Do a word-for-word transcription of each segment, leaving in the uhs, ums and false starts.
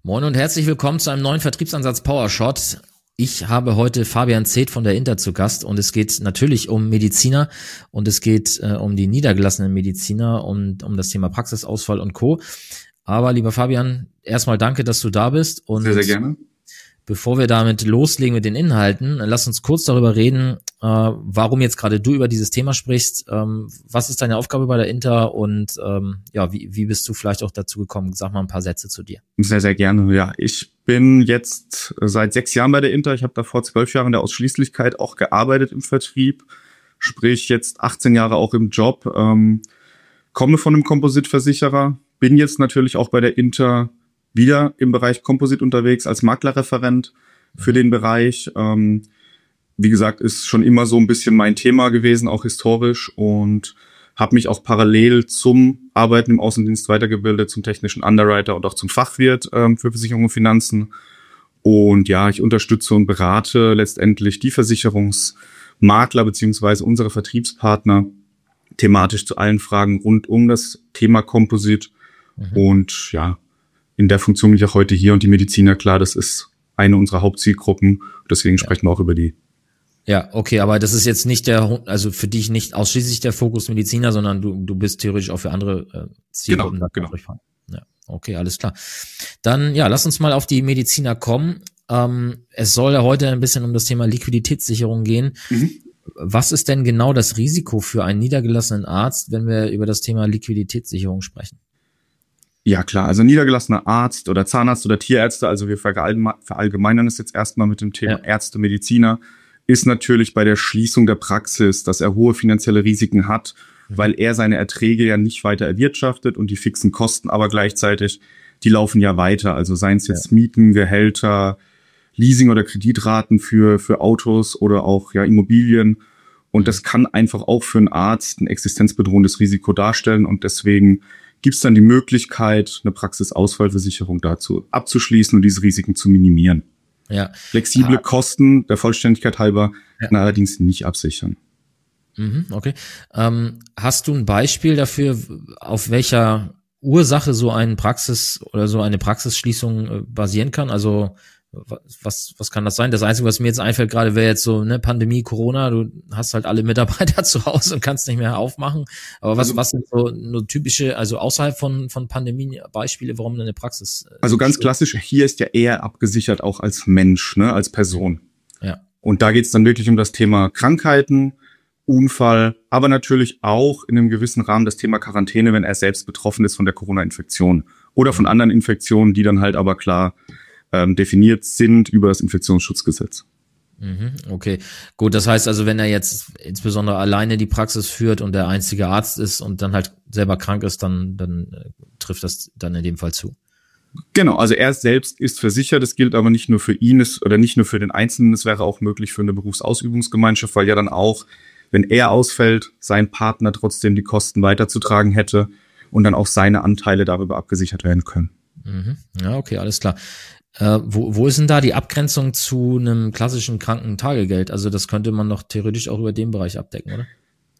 Moin und herzlich willkommen zu einem neuen Vertriebsansatz PowerShot. Ich habe heute Fabian Zeth von der Inter zu Gast und es geht natürlich um Mediziner und es geht äh, um die niedergelassenen Mediziner und um das Thema Praxisausfall und Co. Aber lieber Fabian, erstmal danke, dass du da bist. Und sehr, sehr gerne. Bevor wir damit loslegen mit den Inhalten, lass uns kurz darüber reden, äh, warum jetzt gerade du über dieses Thema sprichst. Ähm, was ist deine Aufgabe bei der Inter und ähm, ja, wie, wie bist du vielleicht auch dazu gekommen? Sag mal ein paar Sätze zu dir. Sehr, sehr gerne. Ja, ich bin jetzt seit sechs Jahren bei der Inter. Ich habe davor zwölf Jahre in der Ausschließlichkeit auch gearbeitet im Vertrieb, sprich jetzt achtzehn Jahre auch im Job. Ähm, komme von einem Kompositversicherer, bin jetzt natürlich auch bei der Inter wieder im Bereich Komposit unterwegs als Maklerreferent für den Bereich. Ähm, wie gesagt, ist schon immer so ein bisschen mein Thema gewesen, auch historisch, und habe mich auch parallel zum Arbeiten im Außendienst weitergebildet, zum technischen Underwriter und auch zum Fachwirt ähm, für Versicherung und Finanzen. Und ja, ich unterstütze und berate letztendlich die Versicherungsmakler beziehungsweise unsere Vertriebspartner thematisch zu allen Fragen rund um das Thema Komposit. Mhm. Und ja, in der Funktion bin ich auch heute hier, und die Mediziner, klar, das ist eine unserer Hauptzielgruppen. Deswegen ja. sprechen wir auch über die. Ja, okay, aber das ist jetzt nicht der, also für dich nicht ausschließlich der Fokus Mediziner, sondern du du bist theoretisch auch für andere äh, Zielgruppen genau, da genau. durchfahren. Ja, okay, alles klar. Dann, ja, lass uns mal auf die Mediziner kommen. Ähm, es soll ja heute ein bisschen um das Thema Liquiditätssicherung gehen. Mhm. Was ist denn genau das Risiko für einen niedergelassenen Arzt, wenn wir über das Thema Liquiditätssicherung sprechen? Ja, klar. Also niedergelassener Arzt oder Zahnarzt oder Tierärzte, also wir verallgemeinern es jetzt erstmal mit dem Thema ja. Ärzte, Mediziner, ist natürlich bei der Schließung der Praxis, dass er hohe finanzielle Risiken hat, mhm. weil er seine Erträge ja nicht weiter erwirtschaftet und die fixen Kosten aber gleichzeitig, die laufen ja weiter. Also seien es jetzt ja. Mieten, Gehälter, Leasing oder Kreditraten für für Autos oder auch ja Immobilien. Und das kann einfach auch für einen Arzt ein existenzbedrohendes Risiko darstellen, und deswegen gibt es dann die Möglichkeit, eine Praxisausfallversicherung dazu abzuschließen und diese Risiken zu minimieren. Ja. Flexible ah. Kosten, der Vollständigkeit halber, ja. kann allerdings nicht absichern. Mhm, okay. Ähm, hast du ein Beispiel dafür, auf welcher Ursache so ein Praxis oder so eine Praxisschließung äh, basieren kann? Also was was kann das sein? Das Einzige, was mir jetzt einfällt gerade, wäre jetzt so, ne, Pandemie, Corona, du hast halt alle Mitarbeiter zu Hause und kannst nicht mehr aufmachen. Aber was also, was sind so nur typische, also außerhalb von von Pandemie Beispiele, warum eine Praxis? Äh, also ganz klassisch, hier ist ja eher abgesichert auch als Mensch, ne, als Person. Ja. Und da geht's dann wirklich um das Thema Krankheiten, Unfall, aber natürlich auch in einem gewissen Rahmen das Thema Quarantäne, wenn er selbst betroffen ist von der Corona-Infektion oder von anderen Infektionen, die dann halt aber klar Ähm, definiert sind über das Infektionsschutzgesetz. Mhm, okay, gut, das heißt also, wenn er jetzt insbesondere alleine die Praxis führt und der einzige Arzt ist und dann halt selber krank ist, dann, dann äh, trifft das dann in dem Fall zu. Genau, also er selbst ist versichert, das gilt aber nicht nur für ihn ist, oder nicht nur für den Einzelnen, es wäre auch möglich für eine Berufsausübungsgemeinschaft, weil ja dann auch, wenn er ausfällt, sein Partner trotzdem die Kosten weiterzutragen hätte und dann auch seine Anteile darüber abgesichert werden können. Mhm. Ja, okay, alles klar. Äh, wo, wo ist denn da die Abgrenzung zu einem klassischen Krankentagegeld? Also das könnte man doch theoretisch auch über den Bereich abdecken, oder?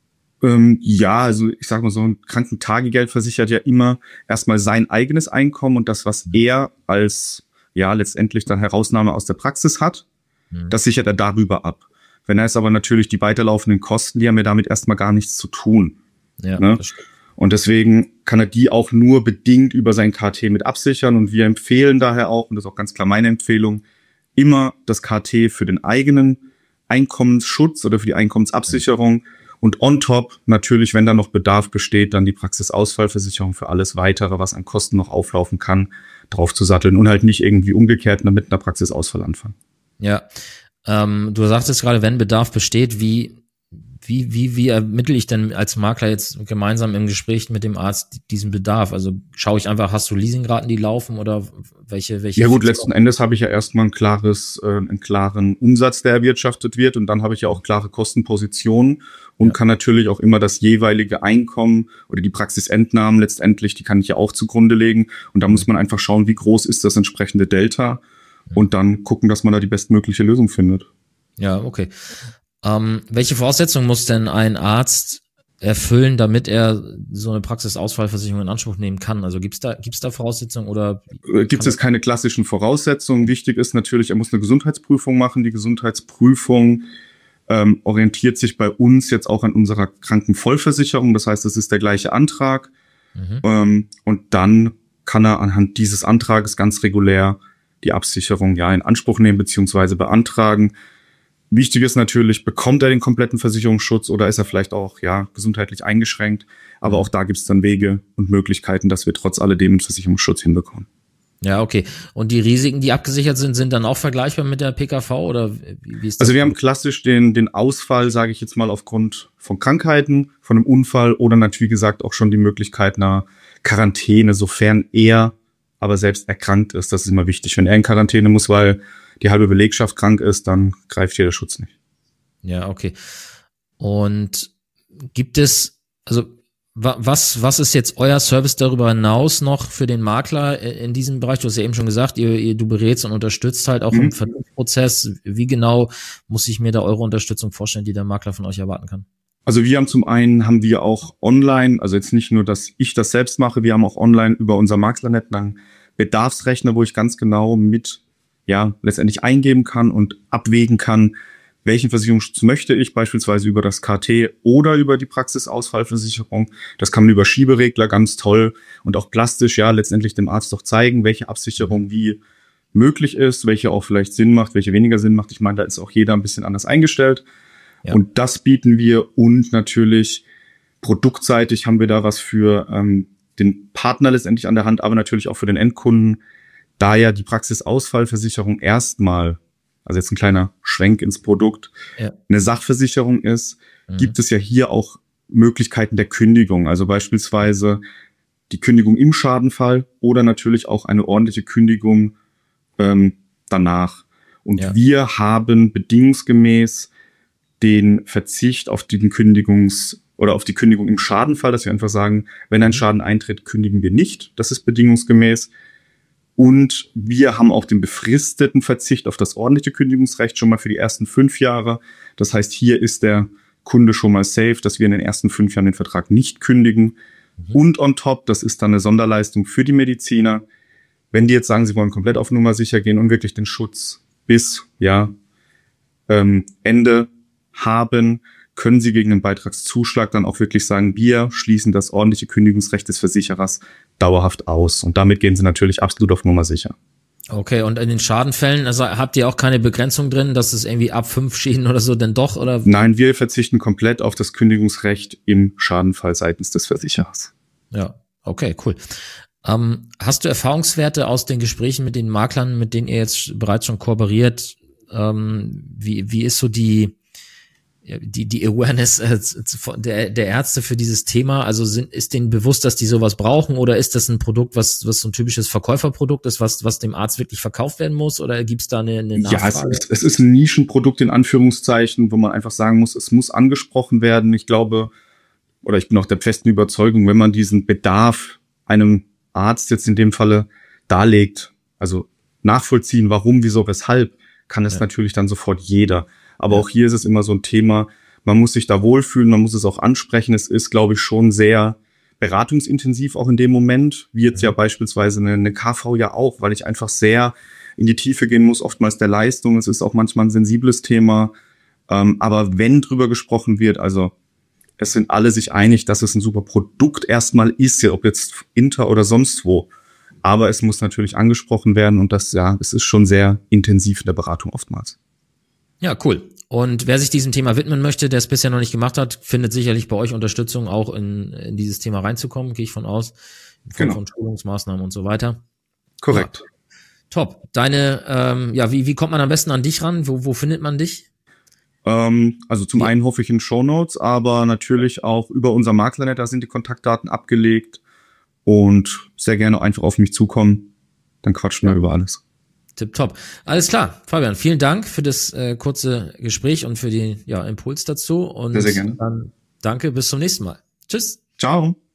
Ähm, ja, also ich sag mal so, ein Krankentagegeld versichert ja immer erstmal sein eigenes Einkommen und das, was er als ja letztendlich dann Herausnahme aus der Praxis hat, mhm. das sichert er darüber ab. Wenn er es aber natürlich die weiterlaufenden Kosten, die haben ja damit erstmal gar nichts zu tun. Ja, ne? Das stimmt. Und deswegen kann er die auch nur bedingt über sein K T mit absichern. Und wir empfehlen daher auch, und das ist auch ganz klar meine Empfehlung, immer das K T für den eigenen Einkommensschutz oder für die Einkommensabsicherung. Und on top natürlich, wenn da noch Bedarf besteht, dann die Praxisausfallversicherung für alles Weitere, was an Kosten noch auflaufen kann, drauf zu satteln und halt nicht irgendwie umgekehrt mit einer Praxisausfall anfangen. Ja, ähm, du sagtest gerade, wenn Bedarf besteht, wie Wie, wie, wie ermittle ich denn als Makler jetzt gemeinsam im Gespräch mit dem Arzt diesen Bedarf? Also schaue ich einfach, hast du Leasingraten, die laufen, oder welche, welche? Ja gut, letzten Endes habe ich ja erstmal ein klares, äh, einen klaren Umsatz, der erwirtschaftet wird, und dann habe ich ja auch klare Kostenpositionen und ja. kann natürlich auch immer das jeweilige Einkommen oder die Praxisentnahmen letztendlich, die kann ich ja auch zugrunde legen, und da muss man einfach schauen, wie groß ist das entsprechende Delta, ja. und dann gucken, dass man da die bestmögliche Lösung findet. Ja, okay. Ähm, welche Voraussetzungen muss denn ein Arzt erfüllen, damit er so eine Praxisausfallversicherung in Anspruch nehmen kann? Also gibt's da gibt's da Voraussetzungen oder gibt es keine klassischen Voraussetzungen? Wichtig ist natürlich, er muss eine Gesundheitsprüfung machen. Die Gesundheitsprüfung ähm, orientiert sich bei uns jetzt auch an unserer Krankenvollversicherung. Das heißt, es ist der gleiche Antrag. Mhm. Ähm, und dann kann er anhand dieses Antrages ganz regulär die Absicherung ja in Anspruch nehmen beziehungsweise beantragen. Wichtig ist natürlich, bekommt er den kompletten Versicherungsschutz oder ist er vielleicht auch ja gesundheitlich eingeschränkt. Aber auch da gibt es dann Wege und Möglichkeiten, dass wir trotz alledem einen Versicherungsschutz hinbekommen. Ja, okay. Und die Risiken, die abgesichert sind, sind dann auch vergleichbar mit der P K V oder wie ist das? Also wir haben klassisch den den Ausfall, sage ich jetzt mal, aufgrund von Krankheiten, von einem Unfall oder natürlich, wie gesagt, auch schon die Möglichkeit einer Quarantäne, sofern er aber selbst erkrankt ist. Das ist immer wichtig. Wenn er in Quarantäne muss, weil die halbe Belegschaft krank ist, dann greift hier der Schutz nicht. Ja, okay. Und gibt es, also was was ist jetzt euer Service darüber hinaus noch für den Makler in diesem Bereich? Du hast ja eben schon gesagt, ihr, ihr du berätst und unterstützt halt auch mhm. im Vertriebsprozess. Wie genau muss ich mir da eure Unterstützung vorstellen, die der Makler von euch erwarten kann? Also wir haben zum einen, haben wir auch online, also jetzt nicht nur, dass ich das selbst mache, wir haben auch online über unser Maklernet einen Bedarfsrechner, wo ich ganz genau mit, ja, letztendlich eingeben kann und abwägen kann, welchen Versicherungsschutz möchte ich, beispielsweise über das K T oder über die Praxisausfallversicherung. Das kann man über Schieberegler ganz toll und auch plastisch, ja, letztendlich dem Arzt doch zeigen, welche Absicherung wie möglich ist, welche auch vielleicht Sinn macht, welche weniger Sinn macht. Ich meine, da ist auch jeder ein bisschen anders eingestellt. Ja. Und das bieten wir und natürlich produktseitig haben wir da was für ähm, den Partner letztendlich an der Hand, aber natürlich auch für den Endkunden, da ja die Praxisausfallversicherung erstmal, also jetzt ein kleiner Schwenk ins Produkt, ja. eine Sachversicherung ist, mhm. gibt es ja hier auch Möglichkeiten der Kündigung. Also beispielsweise die Kündigung im Schadenfall oder natürlich auch eine ordentliche Kündigung ähm, danach. Und ja. wir haben bedingungsgemäß den Verzicht auf den Kündigungs- oder auf die Kündigung im Schadenfall, dass wir einfach sagen, wenn ein Schaden eintritt, kündigen wir nicht. Das ist bedingungsgemäß. Und wir haben auch den befristeten Verzicht auf das ordentliche Kündigungsrecht schon mal für die ersten fünf Jahre. Das heißt, hier ist der Kunde schon mal safe, dass wir in den ersten fünf Jahren den Vertrag nicht kündigen. Mhm. Und on top, das ist dann eine Sonderleistung für die Mediziner. Wenn die jetzt sagen, sie wollen komplett auf Nummer sicher gehen und wirklich den Schutz bis ja ähm, Ende haben, können sie gegen den Beitragszuschlag dann auch wirklich sagen, wir schließen das ordentliche Kündigungsrecht des Versicherers dauerhaft aus. Und damit gehen sie natürlich absolut auf Nummer sicher. Okay, und in den Schadenfällen, also habt ihr auch keine Begrenzung drin, dass es irgendwie ab fünf Schäden oder so denn doch? Oder? Nein, wir verzichten komplett auf das Kündigungsrecht im Schadenfall seitens des Versicherers. Ja, okay, cool. Ähm, hast du Erfahrungswerte aus den Gesprächen mit den Maklern, mit denen ihr jetzt bereits schon kooperiert? Ähm, wie, wie ist so die die die Awareness äh, der der Ärzte für dieses Thema? Also sind ist denen bewusst, dass die sowas brauchen, oder ist das ein Produkt, was was so ein typisches Verkäuferprodukt ist, was was dem Arzt wirklich verkauft werden muss, oder gibt's da eine, eine Nachfrage? Ja, es ist, es ist ein Nischenprodukt in Anführungszeichen, wo man einfach sagen muss, es muss angesprochen werden. Ich glaube, oder ich bin auch der festen Überzeugung, wenn man diesen Bedarf einem Arzt jetzt in dem Falle darlegt, also nachvollziehen, warum, wieso, weshalb, kann es ja. natürlich dann sofort jeder. Aber ja. auch hier ist es immer so ein Thema, man muss sich da wohlfühlen, man muss es auch ansprechen. Es ist, glaube ich, schon sehr beratungsintensiv auch in dem Moment, wie jetzt ja, ja beispielsweise eine, eine K V ja auch, weil ich einfach sehr in die Tiefe gehen muss, oftmals der Leistung. Es ist auch manchmal ein sensibles Thema. Ähm, aber wenn drüber gesprochen wird, also es sind alle sich einig, dass es ein super Produkt erstmal ist, ja, ob jetzt Inter oder sonst wo. Aber es muss natürlich angesprochen werden und das, ja, es ist schon sehr intensiv in der Beratung oftmals. Ja, cool. Und wer sich diesem Thema widmen möchte, der es bisher noch nicht gemacht hat, findet sicherlich bei euch Unterstützung, auch in, in dieses Thema reinzukommen, gehe ich von aus. In Form genau. von Schulungsmaßnahmen und so weiter. Korrekt. Ja. Top. Deine, ähm, ja, wie, wie kommt man am besten an dich ran? Wo, wo findet man dich? Ähm, also zum ja. einen hoffe ich in Shownotes, aber natürlich auch über unser Maklernet, da sind die Kontaktdaten abgelegt. Und sehr gerne einfach auf mich zukommen, dann quatschen wir ja. über alles. Tipptopp. Alles klar, Fabian, vielen Dank für das äh, kurze Gespräch und für den ja, Impuls dazu. Und sehr, sehr gerne. Dann danke, bis zum nächsten Mal. Tschüss. Ciao.